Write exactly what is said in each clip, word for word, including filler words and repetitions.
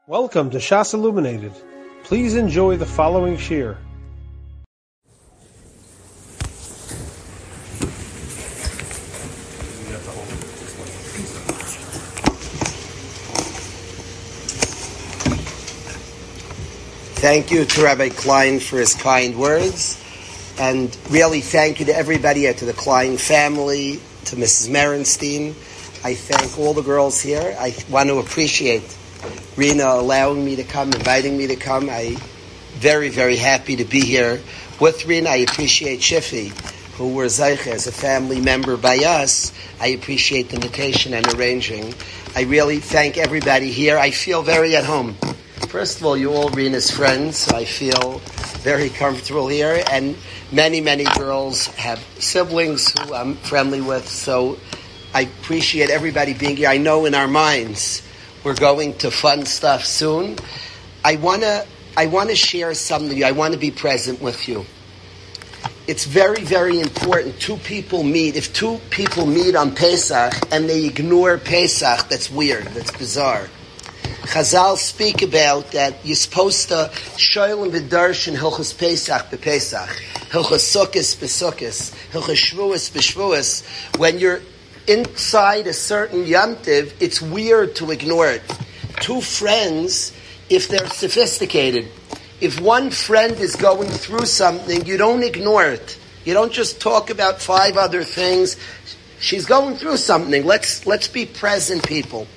Welcome to Shas Illuminated. Please enjoy the following shir. Thank you to Rabbi Klein for his kind words, and really thank you to everybody, to the Klein family, to Missus Merenstein. I thank all the girls here. I want to appreciate Rena allowing me to come, inviting me to come. I'm very, very happy to be here with Rena. I appreciate Shifi, who were Zeicha as a family member by us. I appreciate the invitation and arranging. I really thank everybody here. I feel very at home. First of all, you all Rena's friends, so I feel very comfortable here. And many, many girls have siblings who I'm friendly with, so I appreciate everybody being here. I know in our minds we're going to fun stuff soon. I wanna, I wanna share something with you. I want to be present with you. It's very, very important. Two people meet. If two people meet on Pesach and they ignore Pesach, that's weird. That's bizarre. Chazal speak about that you're supposed to shoylim v'darshan hilchos Pesach b'Pesach, hilchos Sukkos b'Sukkos, hilchos Shvuos b'Shvuos. When you're inside a certain Yom Tiv, it's weird to ignore it. Two friends, if they're sophisticated, if one friend is going through something, you don't ignore it. You don't just talk about five other things. She's going through something. Let's let's be present, people.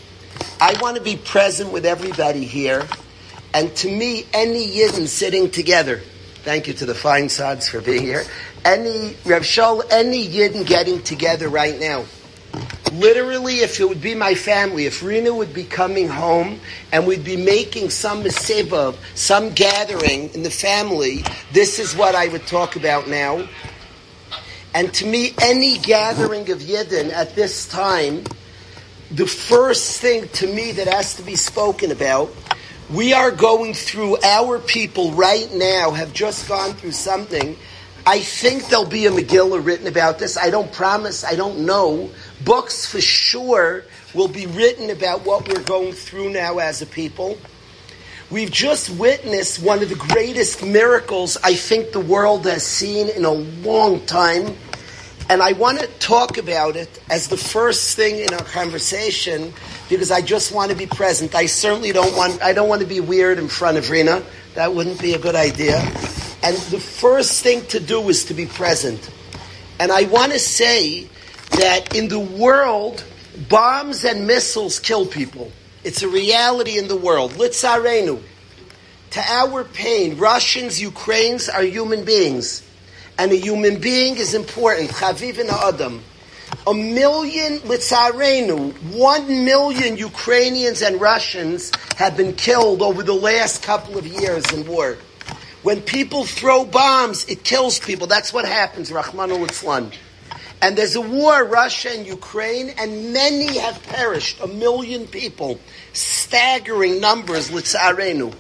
I want to be present with everybody here. And to me, any Yidden sitting together, thank you to the Feinsads for being here, any Rav Shaul, any Yidden getting together right now. Literally, if it would be my family, if Rena would be coming home and we'd be making some meseva, some gathering in the family, this is what I would talk about now. And to me, any gathering of Yidden at this time, the first thing to me that has to be spoken about, we are going through, our people right now have just gone through something. I think there'll be a Megillah written about this. I don't promise, I don't know. Books for sure will be written about what we're going through now as a people. We've just witnessed one of the greatest miracles I think the world has seen in a long time. And I want to talk about it as the first thing in our conversation because I just want to be present. I certainly don't want, I don't want to be weird in front of Rena. That wouldn't be a good idea. And the first thing to do is to be present. And I want to say that in the world, bombs and missiles kill people. It's a reality in the world. Litzarenu. To our pain, Russians, Ukrainians are human beings. And a human being is important. Chaviv and Adam. A million, litzarenu, one million Ukrainians and Russians have been killed over the last couple of years in war. When people throw bombs, it kills people. That's what happens, Rachmana litzlan. And there's a war, Russia and Ukraine, and many have perished. A million people. Staggering numbers, litzarenu.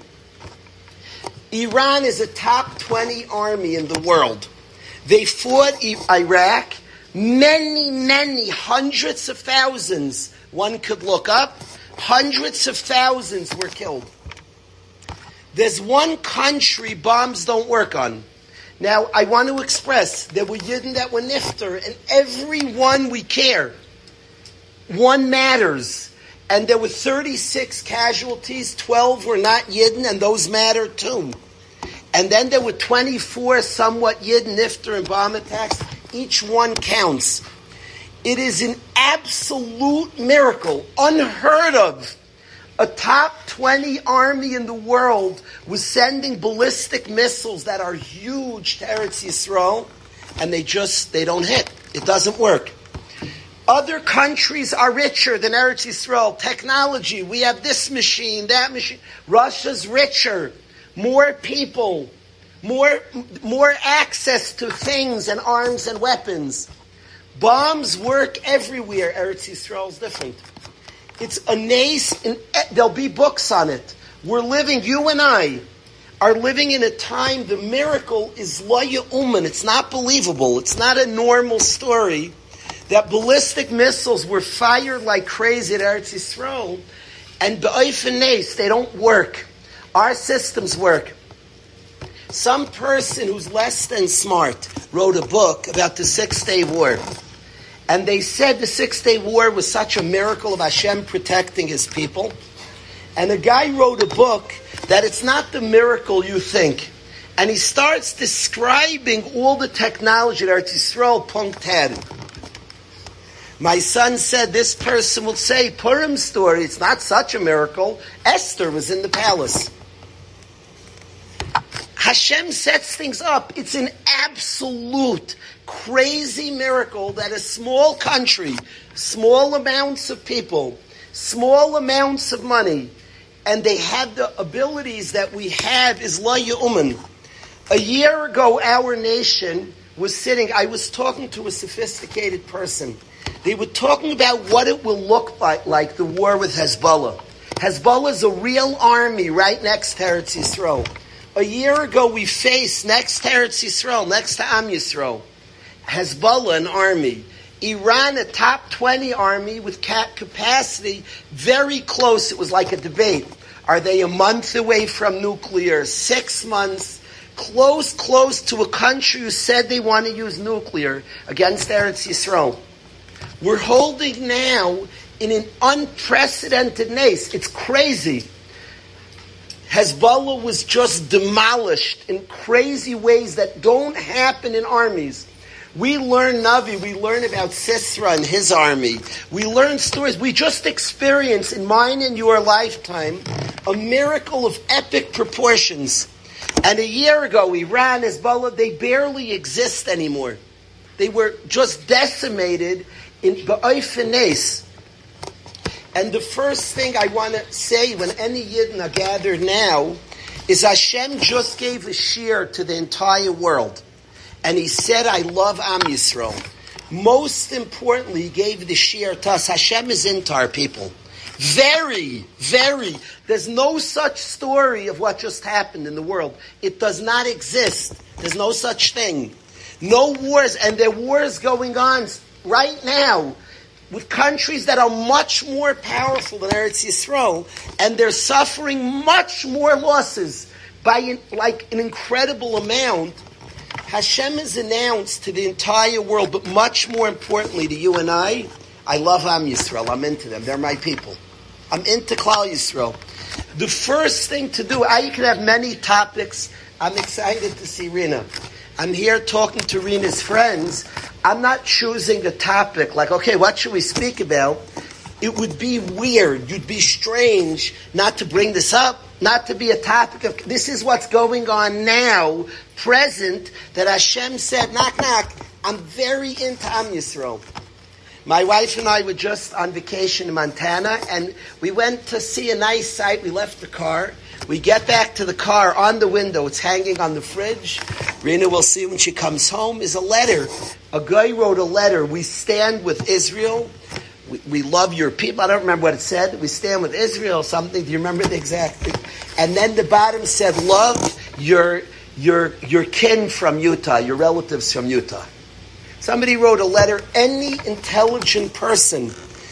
Iran is a top twenty army in the world. They fought Iraq. Many, many, hundreds of thousands, one could look up, hundreds of thousands were killed. There's one country bombs don't work on. Now, I want to express, there were Yidden that were nifter, and everyone we care. One matters. And there were thirty-six casualties, twelve were not Yidden, and those matter too. And then there were twenty-four somewhat Yidden, nifter, and bomb attacks. Each one counts. It is an absolute miracle, unheard of. A top twenty army in the world was sending ballistic missiles that are huge to Eretz Yisrael, and they just, they don't hit. It doesn't work. Other countries are richer than Eretz Yisrael. Technology, we have this machine, that machine. Russia's richer. More people, more more access to things and arms and weapons. Bombs work everywhere. Eretz Yisrael is different. It's a nace, and there'll be books on it. We're living, you and I are living in a time, the miracle is lo ya'uman. It's not believable. It's not a normal story that ballistic missiles were fired like crazy at Eretz Yisrael. And b'oifen nes, they don't work. Our systems work. Some person who's less than smart wrote a book about the Six-Day War. And they said the Six-Day War was such a miracle of Hashem protecting his people. And a guy wrote a book that it's not the miracle you think. And he starts describing all the technology that Eretz Yisrael Punkt had. My son said this person will say, Purim's story, it's not such a miracle. Esther was in the palace. Hashem sets things up. It's an absolute crazy miracle that a small country, small amounts of people, small amounts of money, and they have the abilities that we have is la yu'man. A year ago, our nation was sitting, I was talking to a sophisticated person. They were talking about what it will look like, like the war with Hezbollah. Hezbollah is a real army right next to Eretz Yisrael. A year ago, we faced next to Eretz Yisrael, next to Am Yisrael, Hezbollah, an army. Iran, a top twenty army with capacity, very close. It was like a debate. Are they a month away from nuclear? Six months? Close, close to a country who said they want to use nuclear against Eretz Yisrael. We're holding now in an unprecedented nace. It's crazy. Hezbollah was just demolished in crazy ways that don't happen in armies. We learn Navi, we learn about Sisera and his army. We learn stories. We just experienced in mine and your lifetime a miracle of epic proportions. And a year ago, Iran, Hezbollah, they barely exist anymore. They were just decimated in b'oifen nes. And the first thing I want to say when any Yidden are gathered now is Hashem just gave a shear to the entire world. And he said, I love Am Yisrael. Most importantly, he gave the shear to us. Hashem is into our people. Very, very. There's no such story of what just happened in the world. It does not exist. There's no such thing. No wars, and there are wars going on right now with countries that are much more powerful than Eretz Yisrael, and they're suffering much more losses by like an incredible amount. Hashem has announced to the entire world, but much more importantly to you and I, I love Am Yisrael. I'm into them. They're my people. I'm into Klal Yisrael. The first thing to do, I could have many topics. I'm excited to see Rina. I'm here talking to Rina's friends. I'm not choosing a topic like, okay, what should we speak about? It would be weird. You'd be strange not to bring this up, not to be a topic of, this is what's going on now, present, that Hashem said, knock, knock, I'm very into Am Yisrael. My wife and I were just on vacation in Montana, and we went to see a nice sight. We left the car. We get back to the car, on the window, it's hanging on the fridge. Rina will see when she comes home, is a letter. A guy wrote a letter. We stand with Israel. We, we love your people. I don't remember what it said. We stand with Israel, something. Do you remember the exact thing? And then the bottom said, love your, your, your kin from Utah, your relatives from Utah. Somebody wrote a letter. Any intelligent person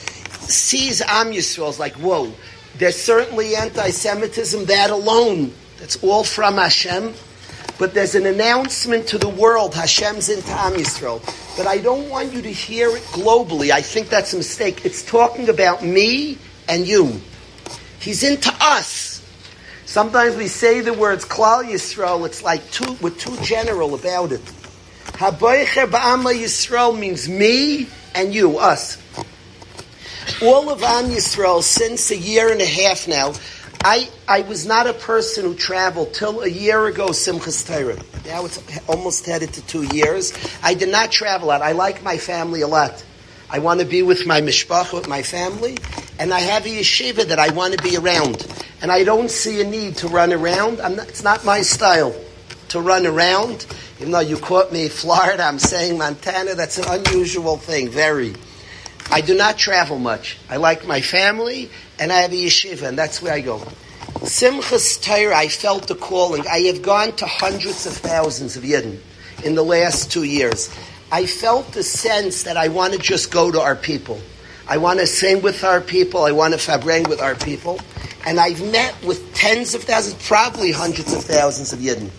sees Am Yisrael is like, whoa, there's certainly anti-Semitism, that alone. That's all from Hashem. But there's an announcement to the world, Hashem's into Am Yisrael. But I don't want you to hear it globally. I think that's a mistake. It's talking about me and you. He's into us. Sometimes we say the words Klal Yisrael, it's like too, we're too general about it. Haboicher ba'ama Yisrael means me and you, us. All of Am Yisrael, since a year and a half now, I, I was not a person who traveled till a year ago, Simchas Torah. Now it's almost headed to two years. I did not travel a lot. I like my family a lot. I want to be with my mishpacha, with my family, and I have a yeshiva that I want to be around. And I don't see a need to run around. I'm not, it's not my style to run around. Even though you caught me Florida, I'm saying Montana, that's an unusual thing, very. I do not travel much. I like my family, and I have a yeshiva, and that's where I go. Simchas Torah, I felt the calling. I have gone to hundreds of thousands of Yidden in the last two years. I felt the sense that I want to just go to our people. I want to sing with our people. I want to fabreng with our people. And I've met with tens of thousands, probably hundreds of thousands of Yidden.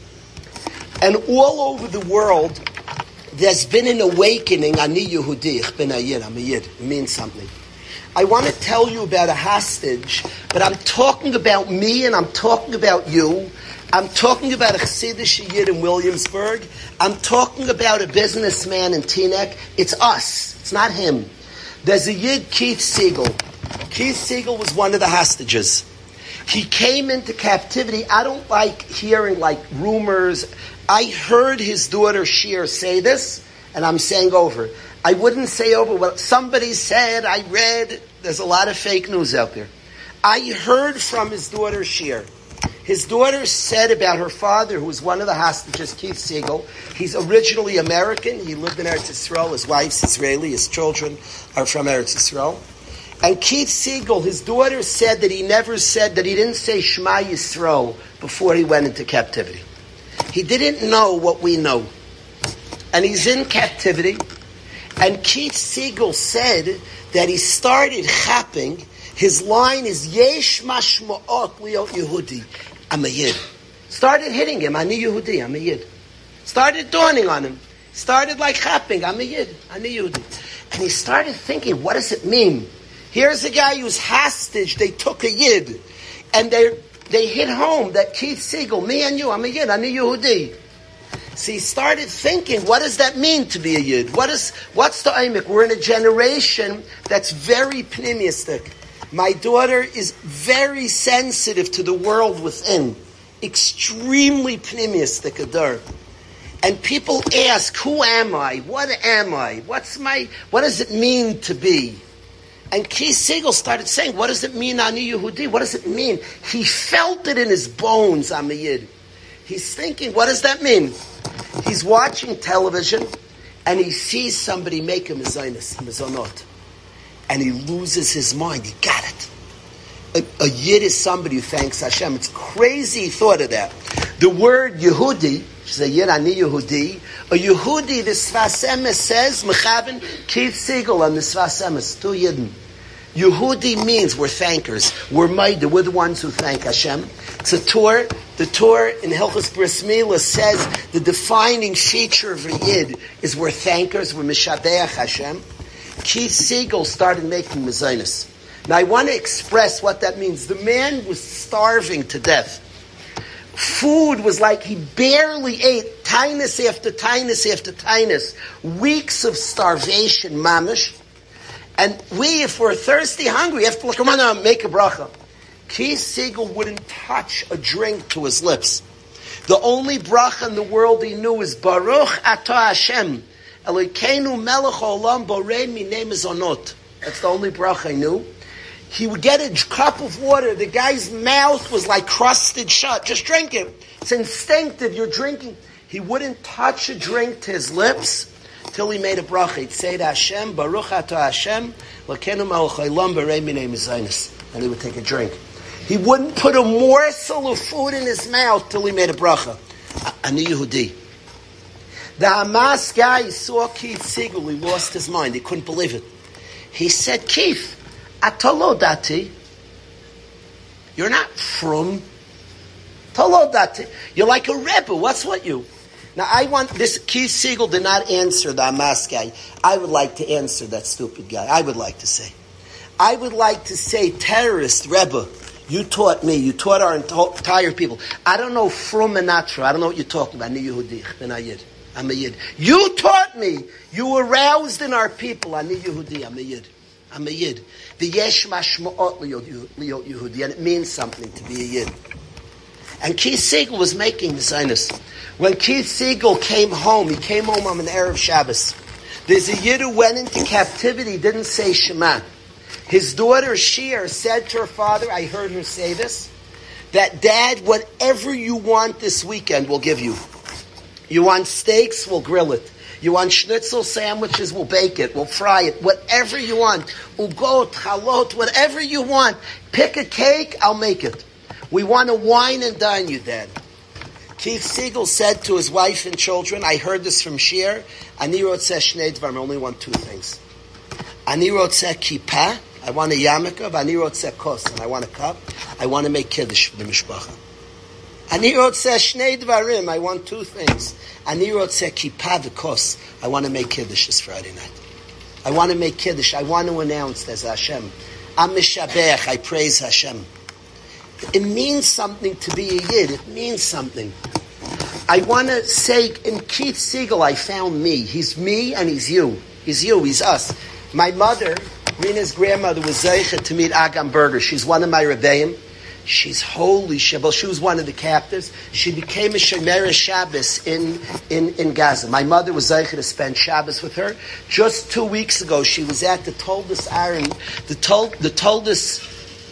And all over the world, there's been an awakening. Ani Yehudi, ich bin a Yid, I'm a Yid. It means something. I want to tell you about a hostage, but I'm talking about me and I'm talking about you. I'm talking about a Chassidish Yid in Williamsburg. I'm talking about a businessman in Teaneck. It's us. It's not him. There's a Yid, Keith Siegel. Keith Siegel was one of the hostages. He came into captivity. I don't like hearing like rumors. I heard his daughter Shir say this, and I'm saying over. I wouldn't say over what somebody said, I read. There's a lot of fake news out there. I heard from his daughter Shir. His daughter said about her father, who was one of the hostages, Keith Siegel. He's originally American. He lived in Eretz Yisrael. His wife's Israeli. His children are from Eretz Yisrael. And Keith Siegel, his daughter said that he never said, that he didn't say Shema Yisrael before he went into captivity. He didn't know what we know. And he's in captivity. And Keith Siegel said that he started chapping. His line is, Yesh mashma'ot liot Yehudi. I'm a Yid. Started hitting him. Ani Yehudi. I'm a Yid. Started dawning on him. Started like chapping. I'm a Yid. Ani Yehudi. And he started thinking, what does it mean? Here's a guy who's hostage. They took a Yid. And they they hit home that Keith Siegel, me and you, I'm a Yid. Ani Yehudi. So he started thinking, what does that mean to be a Yid? What is, what's the Eimek? We're in a generation that's very pneumistic. My daughter is very sensitive to the world within. Extremely pneumistic, adar. And people ask, who am I? What am I? What's my, what does it mean to be? And Keith Siegel started saying, what does it mean, Ani Yehudi? What does it mean? He felt it in his bones, I'm a Yid. He's thinking, what does that mean? He's watching television, and he sees somebody make a mezainis, mezonot. And he loses his mind. He got it. A, a Yid is somebody who thanks Hashem. It's crazy he thought of that. The word Yehudi, which is a Yid, Ani Yehudi, a Yehudi, the Sfas Emes says, Mechaven, Keith Siegel on the Sfas Emes, two Yidden. Yehudi means we're thankers. We're Maida. We're the ones who thank Hashem. It's a Torah. The Torah in Hilchos Bris Milah says the defining feature of a Yid is we're thankers. We're Mishabeach Hashem. Keith Siegel started making mezainis. Now I want to express what that means. The man was starving to death. Food was like he barely ate, tinus after tinus after tinus. Weeks of starvation, mamish. And we, if we're thirsty, hungry, have to look, come on now, make a bracha. Keith Siegel wouldn't touch a drink to his lips. The only bracha in the world he knew is Baruch Atah Hashem. Elokeinu melech haolam borei minei mezonot. That's the only bracha he knew. He would get a cup of water. The guy's mouth was like crusted shut. Just drink it. It's instinctive. You're drinking. He wouldn't touch a drink to his lips till he made a bracha. He'd say to Hashem, Baruch Atah Hashem, Elokeinu melech haolam borei minei mezonot. And he would take a drink. He wouldn't put a morsel of food in his mouth till he made a bracha. Ani Yehudi. The Hamas guy saw Keith Siegel. He lost his mind. He couldn't believe it. He said, Keith, atalo dati. You're not from. Talo dati. You're like a rebbe. What's what you? Now I want this. Keith Siegel did not answer the Hamas guy. I would like to answer that stupid guy. I would like to say. I would like to say, terrorist, rebbe. You taught me. You taught our entire people. I don't know from and not from. I don't know what you're talking about. Ani Yehudi. Ben Ayid. I'm a Yid. You taught me. You aroused in our people. Ani Yehudi. I'm a Yid. I'm a Yid. The yesh mashma'ot liot Yehudi. And it means something to be a Yid. And Keith Siegel was making the sinus. When Keith Siegel came home, he came home on an Erev Shabbos. There's a Yid who went into captivity, didn't say Shema. His daughter Shir said to her father, I heard her say this, that Dad, whatever you want this weekend, we'll give you. You want steaks, we'll grill it. You want schnitzel sandwiches, we'll bake it, we'll fry it. Whatever you want. Ugot, halot, whatever you want. Pick a cake, I'll make it. We want to wine and dine you, Dad. Keith Siegel said to his wife and children, I heard this from Shir, Ani rotzeh shnei dvarim, I only want two things. Ani rotzeh kippah, I want a yarmulke, v'ani rotzeh kos, and I want a cup. I want to make kiddush for the mishpacha. Ani rotzeh shnei dvarim, I want two things. Ani rotzeh kippah v'kos, I want to make kiddush this Friday night. I want to make kiddush. I want to announce there's Hashem. I'm mishabech, I praise Hashem. It means something to be a yid. It means something. I want to say, in Keith Siegel, I found me. He's me and he's you. He's you, he's us. My mother, Rina's grandmother, was Zeicha to meet Agam Berger. She's one of my Rebbeim. She's holy. She, well, she was one of the captives. She became a Shemera Shabbos in, in, in Gaza. My mother was Zeicha to spend Shabbos with her. Just two weeks ago, she was at the Toldus Aaron, the, Tol, the Toldus,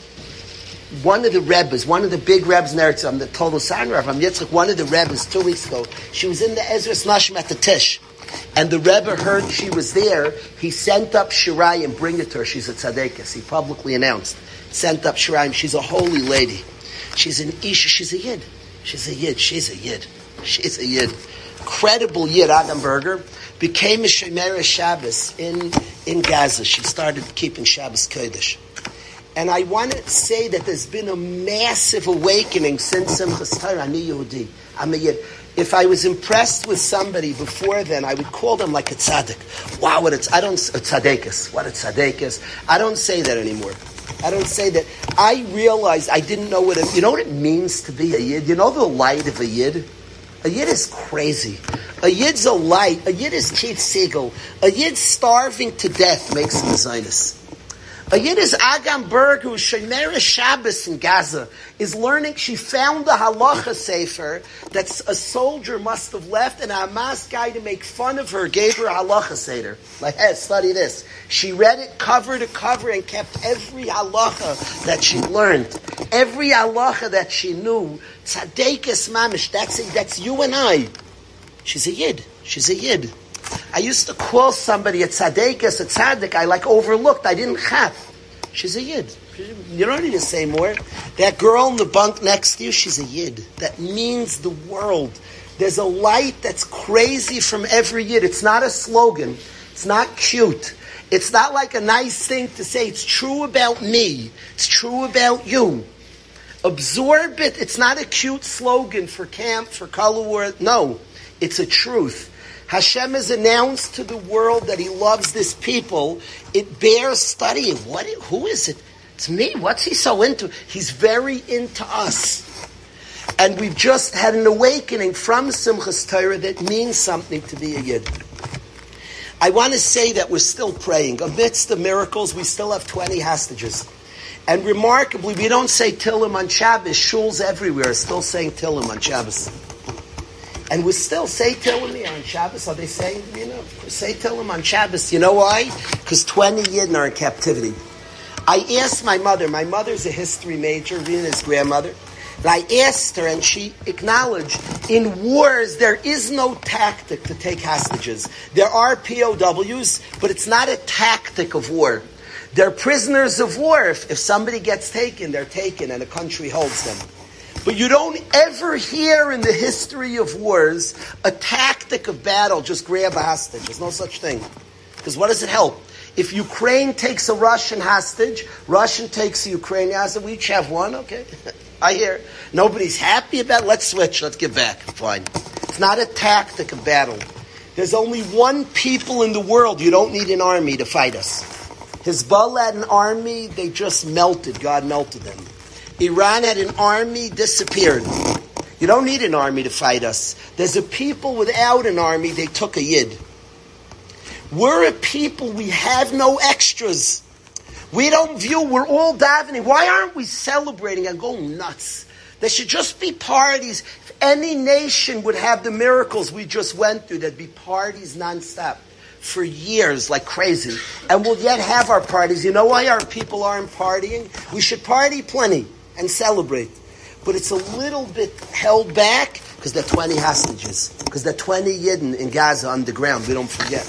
one of the Rebbes, one of the big Rebbes in Eretz, the Toldus Aaron Rav Yitzchak, one of the Rebbes two weeks ago. She was in the Ezras Nashim at the Tish. And the Rebbe heard she was there. He sent up Shirayim, bring it to her. She's a tzaddikas. He publicly announced. Sent up Shirayim. She's a holy lady. She's an Isha. She's a Yid. She's a Yid. She's a Yid. She's a Yid. Credible Yid, Adam Berger. Became a Shemera Shabbos in, in Gaza. She started keeping Shabbos Kodesh. And I want to say that there's been a massive awakening since Simchas Torah. Ani Yehudi. I'm a Yid. If I was impressed with somebody before then, I would call them like a tzaddik. Wow, what it's I don't a tzaddikus. What a tzaddikus. I don't say that anymore. I don't say that. I realized I didn't know what it, you know what it means to be a yid. You know the light of a yid. A yid is crazy. A yid's a light. A yid is Keith Siegel. A yid starving to death makes him a Zionist. A Yid is Agam Berg, who is Shemera Shabbos in Gaza, is learning. She found the halacha sefer that a soldier must have left, and a Hamas guy, to make fun of her, gave her a halacha sefer. Like, hey, study this. She read it cover to cover and kept every halacha that she learned, every halacha that she knew. Tzaddikus mamish. That's it. That's you and I. She's a Yid. She's a Yid. I used to call somebody a tzaddikus, a tzaddik, I like overlooked. I didn't chap. She's a Yid. You don't need to say more. That girl in the bunk next to you, she's a Yid. That means the world. There's a light that's crazy from every Yid. It's not a slogan. It's not cute. It's not like a nice thing to say. It's true about me. It's true about you. Absorb it. It's not a cute slogan for camp, for color war. No. It's a truth. Hashem has announced to the world that He loves this people. It bears studying. What? Who is it? It's me. What's He so into? He's very into us. And we've just had an awakening from Simchas Torah that means something to be a Yid. I want to say that we're still praying. Amidst the miracles, we still have twenty hostages. And remarkably, we don't say Tillim on Shabbos. Shuls everywhere are still saying Tillim on Shabbos. And we still say Tillim here on Shabbos. Are they saying, you know, say Tillim on Shabbos? You know why? Because twenty Yidden are in captivity. I asked my mother. My mother's a history major, Rina's grandmother. And I asked her, and she acknowledged, in wars, there is no tactic to take hostages. There are P O Ws, but it's not a tactic of war. They're prisoners of war. If, if somebody gets taken, they're taken, and a country holds them. But you don't ever hear in the history of wars a tactic of battle, just grab a hostage. There's no such thing. Because what does it help? If Ukraine takes a Russian hostage, Russian takes a Ukrainian hostage, we each have one, okay? I hear. Nobody's happy about it. Let's switch. Let's get back. Fine. It's not a tactic of battle. There's only one people in the world. You don't need an army to fight us. Hezbollah had an army. They just melted. God melted them. Iran had an army, disappeared. You don't need an army to fight us. There's a people without an army, they took a Yid. We're a people, we have no extras. We don't view, we're all davening. Why aren't we celebrating and going nuts? There should just be parties. If any nation would have the miracles we just went through, there'd be parties nonstop for years like crazy. And we'll yet have our parties. You know why our people aren't partying? We should party plenty and celebrate. But it's a little bit held back because there are twenty hostages. Because there are twenty Yidden in Gaza underground. We don't forget.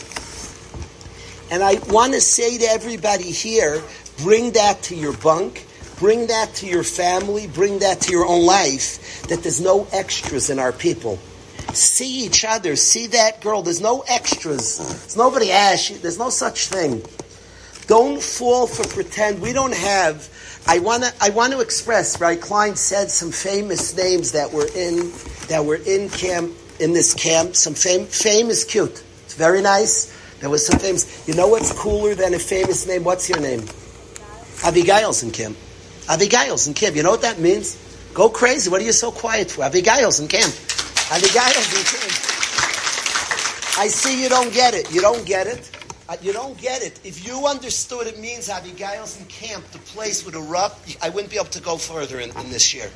And I want to say to everybody here, bring that to your bunk. Bring that to your family. Bring that to your own life. That there's no extras in our people. See each other. See that girl. There's no extras. There's nobody, ah, she, there's no such thing. Don't fall for pretend. We don't have. I want to. I want to express. Right, Klein said some famous names that were in that were in camp in this camp. Some fam, famous, cute. It's very nice. There was some famous. You know what's cooler than a famous name? What's your name? Abigail's in camp. Abigail's in camp. You know what that means? Go crazy. What are you so quiet for? Abigail's in camp. Abigail's in camp. I see you don't get it. You don't get it. Uh, you don't get it. If you understood it means Abigail's in camp, the place would erupt. I wouldn't be able to go further in, in this year.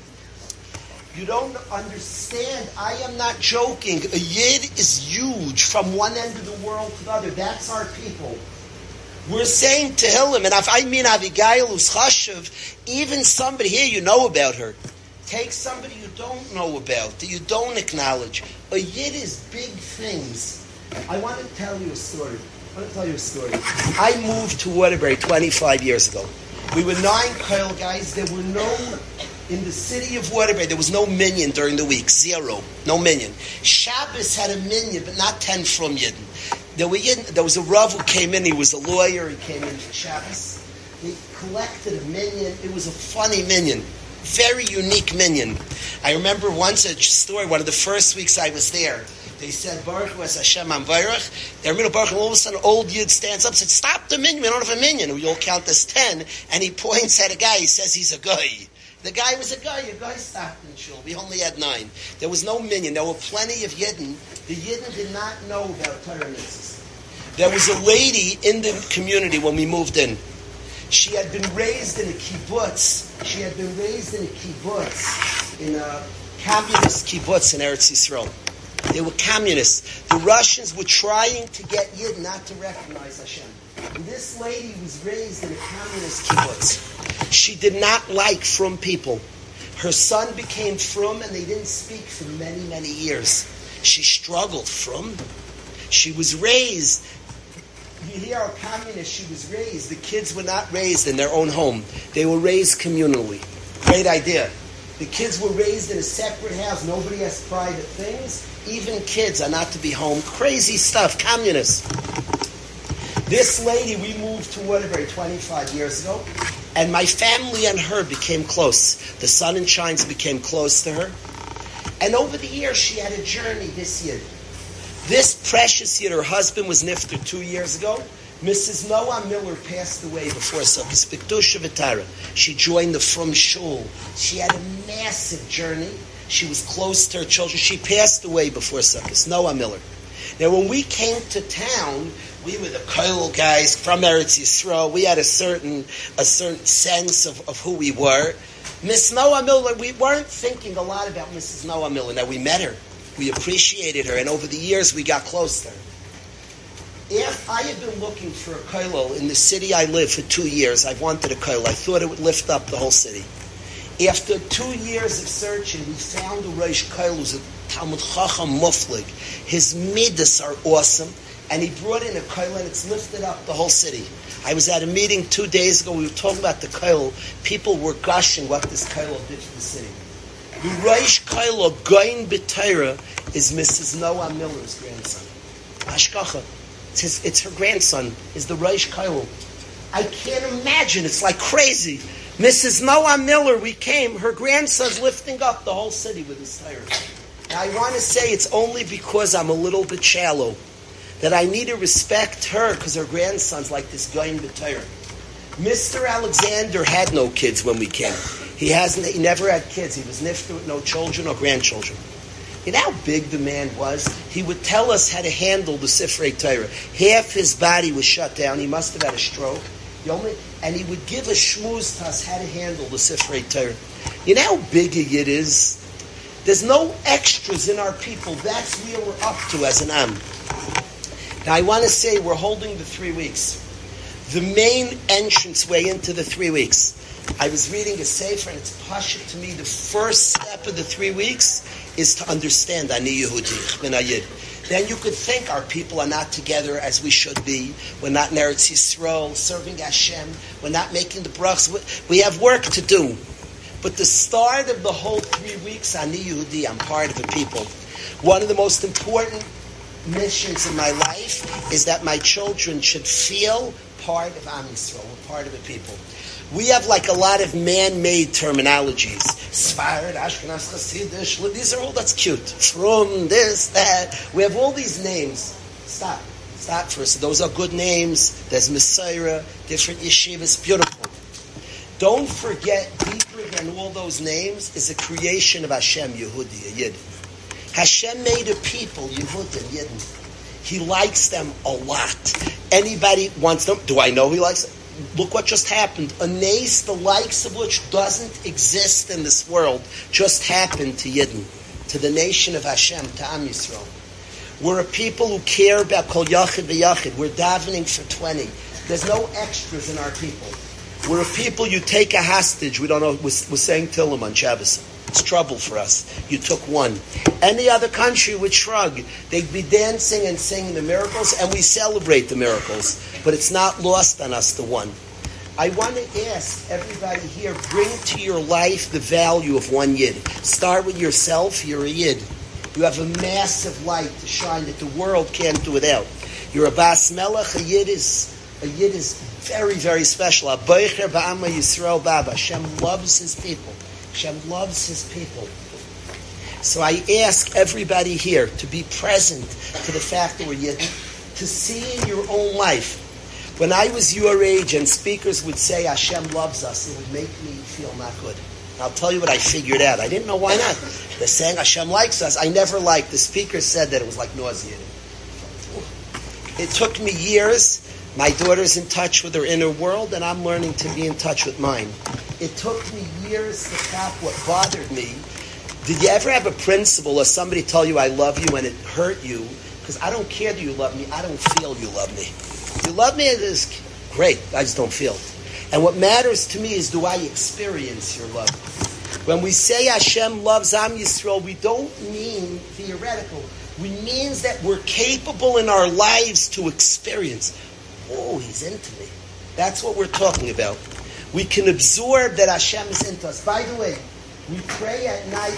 You don't understand. I am not joking. A Yid is huge from one end of the world to the other. That's our people. We're saying Tehillim, and if I mean Abigail who's chashuv, even somebody here, you know about her. Take somebody you don't know about, that you don't acknowledge. A Yid is big things. I want to tell you a story. I want to tell you a story. I moved to Waterbury twenty-five years ago. We were nine Kyle guys. There were no, in the city of Waterbury, there was no minyan during the week. Zero. No minyan. Shabbos had a minyan, but not ten from Yidden. There, were Yidden, there was a Rav who came in. He was a lawyer. He came in for Shabbos. He collected a minyan. It was a funny minyan. Very unique minyan. I remember once a story, one of the first weeks I was there, they said, Baruch Hu es Hashem am Vayrach. They're middle Baruch Hu, all of a sudden, an old Yid stands up and said, stop the minyan, we don't have a minyan. We all count as ten. And he points at a guy, he says he's a guy. The guy was a guy, a guy stopped in shul. We only had nine. There was no minyan. There were plenty of Yidden. The Yidden did not know about Torah mitzvahs. There was a lady in the community when we moved in. She had been raised in a kibbutz. She had been raised in a kibbutz, in a communist kibbutz in Eretz Yisrael. They were communists. The Russians were trying to get Yid not to recognize Hashem. And this lady was raised in a communist kibbutz. She did not like frum people. Her son became frum and they didn't speak for many, many years. She struggled frum. She was raised. You hear a communist, she was raised. The kids were not raised in their own home. They were raised communally. Great idea. The kids were raised in a separate house. Nobody has private things. Even kids are not to be home. Crazy stuff. Communists. This lady, we moved to Waterbury twenty-five years ago, and my family and her became close. The Sun and Shines became close to her. And over the years, she had a journey this year. This precious year, her husband was nifter two years ago. Missus Noah Miller passed away before Sukkot. B'kedusha v'tara. She joined the Frum Shul. She had a massive journey. She was close to her children. She passed away before Sukkot. Noah Miller. Now, when we came to town, we were the Koil guys from Eretz Yisrael. We had a certain a certain sense of, of who we were. Miss Noah Miller, we weren't thinking a lot about Missus Noah Miller. Now, we met her. We appreciated her, and over the years, we got close to her. If I had been looking for a kollel in the city I live for two years, I wanted a kollel. I thought it would lift up the whole city. After two years of searching, we found a Rosh Kollel who's a Talmud Chacham Muflig. His midas are awesome, and he brought in a kollel, and it's lifted up the whole city. I was at a meeting two days ago. We were talking about the kollel. People were gushing what this kollel did for the city. The Rosh Kollel Goin B'Torah is Missus Noah Miller's grandson. Hashkacha. It's, his, it's her grandson, is the Rosh Kollel. I can't imagine. It's like crazy. Missus Noah Miller, we came, her grandson's lifting up the whole city with his Torah. Now, I want to say it's only because I'm a little bit shallow that I need to respect her because her grandson's like this Goin B'Torah. Mister Alexander had no kids when we came. He hasn't. He never had kids. He was nifter with no children or grandchildren. You know how big the man was? He would tell us how to handle the Sifrei Torah. Half his body was shut down. He must have had a stroke. He only, and he would give a shmooze to us how to handle the Sifrei Torah. You know how big a Yid is? There's no extras in our people. That's where we're up to as an Am. Now I want to say we're holding the three weeks. The main entrance way into the three weeks. I was reading a sefer and it's pashut to me. The first step of the three weeks is to understand Ani Yehudi, Ben Ayid. Then you could think our people are not together as we should be. We're not in Eretz Yisrael serving Hashem. We're not making the brachas. We have work to do. But the start of the whole three weeks, Ani Yehudi, I'm part of the people. One of the most important missions in my life is that my children should feel part of Am Yisrael, we're part of the people. We have like a lot of man-made terminologies. Sfarad, Ashkenaz, Hasidish, these are all, that's cute. From, this, that. We have all these names. Stop. Stop first. Those are good names. There's Messiah, different yeshivas, beautiful. Don't forget, deeper than all those names is the creation of Hashem, Yehudi, a Yid. Hashem made a people, Yehud and Yidden. He likes them a lot. Anybody wants them? Do I know he likes them? Look what just happened. A nace, the likes of which doesn't exist in this world, just happened to Yidden, to the nation of Hashem, to Am Yisrael. We're a people who care about Kol Yachid V'Yachid. We're davening for twenty. There's no extras in our people. We're a people, you take a hostage. We don't know, we're, we're saying Tillim on Shabbos. It's trouble for us. You took one. Any other country would shrug. They'd be dancing and singing the miracles, and we celebrate the miracles. But it's not lost on us, the one. I want to ask everybody here, bring to your life the value of one Yid. Start with yourself. You're a Yid. You have a massive light to shine that the world can't do without. You're a Bas Melech. A Yid is, a Yid is very, very special. Aboicher ba'ama Yisrael baba. Hashem loves his people. Hashem loves his people. So I ask everybody here to be present to the fact that we're Yidden, to see in your own life. When I was your age and speakers would say Hashem loves us, it would make me feel not good. I'll tell you what I figured out. I didn't know why not. They're saying Hashem likes us. I never liked. The speaker said that it was like nauseating. It took me years. My daughter's in touch with her inner world, and I'm learning to be in touch with mine. It took me years to stop what bothered me. Did you ever have a principle or somebody tell you I love you and it hurt you? Because I don't care that you love me. I don't feel you love me. You love me, it is great. I just don't feel it. And what matters to me is, do I experience your love? When we say Hashem loves Am Yisrael, we don't mean theoretical. We mean that we're capable in our lives to experience. Oh, he's into me. That's what we're talking about. We can absorb that Hashem is into us. By the way, we pray at night,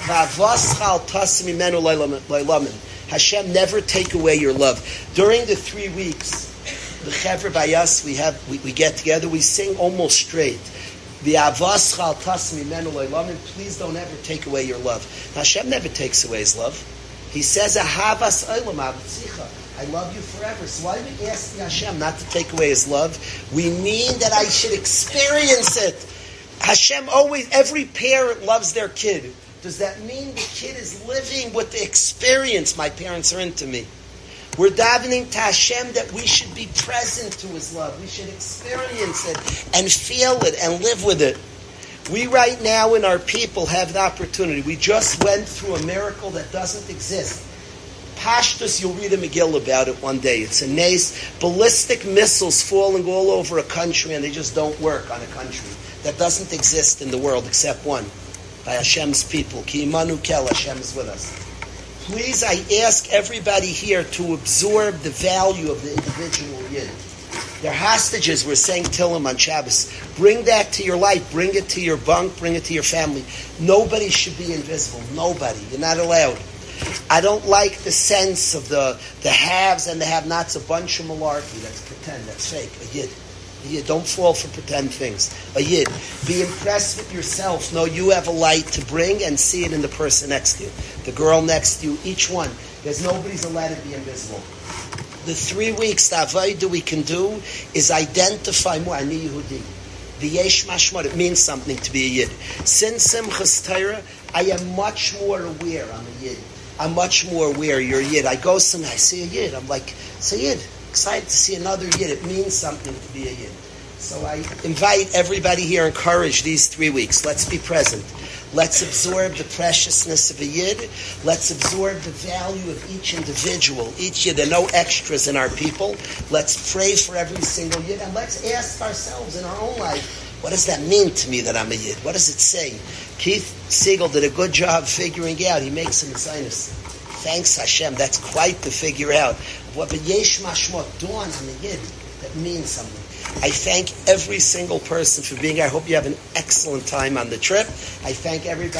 Hashem, never take away your love. During the three weeks, the Chevra by us, we have we, we get together, we sing almost straight. The Avas Chal Tasmi Menu Loylamin, please don't ever take away your love. Hashem never takes away his love. He says, Ahavas Olam Avtzicha. I love you forever. So why are we asking Hashem not to take away his love? We mean that I should experience it. Hashem always, every parent loves their kid. Does that mean the kid is living with the experience? My parents are into me. We're davening to Hashem that we should be present to his love. We should experience it and feel it and live with it. We right now in our people have the opportunity. We just went through a miracle that doesn't exist. Pashtus, you'll read a Megillah about it one day. It's a nace. Ballistic missiles falling all over a country and they just don't work on a country. That doesn't exist in the world except one. By Hashem's people. Ki imanu kel, Hashem is with us. Please, I ask everybody here to absorb the value of the individual Yid. They're hostages. We're saying Tillim on Shabbos. Bring that to your life. Bring it to your bunk. Bring it to your family. Nobody should be invisible. Nobody. You're not allowed. I don't like the sense of the, the haves and the have-nots. A bunch of malarkey. That's pretend. That's fake. A Yid. A Yid. Don't fall for pretend things. A Yid. Be impressed with yourself. Know you have a light to bring and see it in the person next to you. The girl next to you. Each one. There's nobody's allowed to be invisible. The three weeks, the avodah we can do is identify more. Ani Yehudi. The yesh mashmor. It means something to be a Yid. Since Simchas Torah, I am much more aware I'm a Yid. I'm much more aware you're a Yid. I go somewhere, I see a Yid. I'm like, it's a Yid. Excited to see another Yid. It means something to be a Yid. So I invite everybody here, encourage these three weeks. Let's be present. Let's absorb the preciousness of a Yid. Let's absorb the value of each individual. Each Yid. There are no extras in our people. Let's pray for every single Yid. And let's ask ourselves in our own life, what does that mean to me that I'm a Yid? What does it say? Keith Siegel did a good job figuring out. He makes a sinus. Thanks Hashem. That's quite the figure out. What but yesh mashmot dawn I'm a Yid. That means something. I thank every single person for being here. I hope you have an excellent time on the trip. I thank everybody.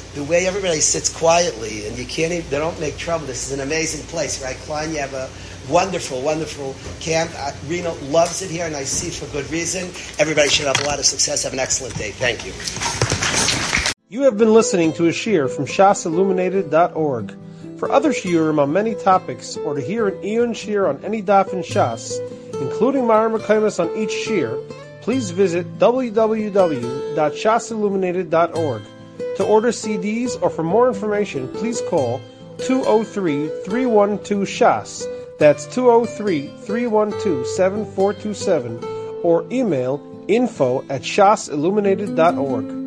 the way everybody sits quietly, and you can't even, they don't make trouble. This is an amazing place, right, Klein? You have a wonderful, wonderful camp. Uh, Reno loves it here, and I see for good reason. Everybody should have a lot of success. Have an excellent day. Thank you. You have been listening to a shiur from shas illuminated dot org. For other shiurim on many topics, or to hear an Iyun shiur on any daf in Shas, including Mara Mekaymas on each shiur, please visit w w w dot shas illuminated dot org. To order C Ds or for more information, please call two oh three, three one two, S H A S. That's two oh three, three one two, seven four two seven, or email info at shas illuminated dot org.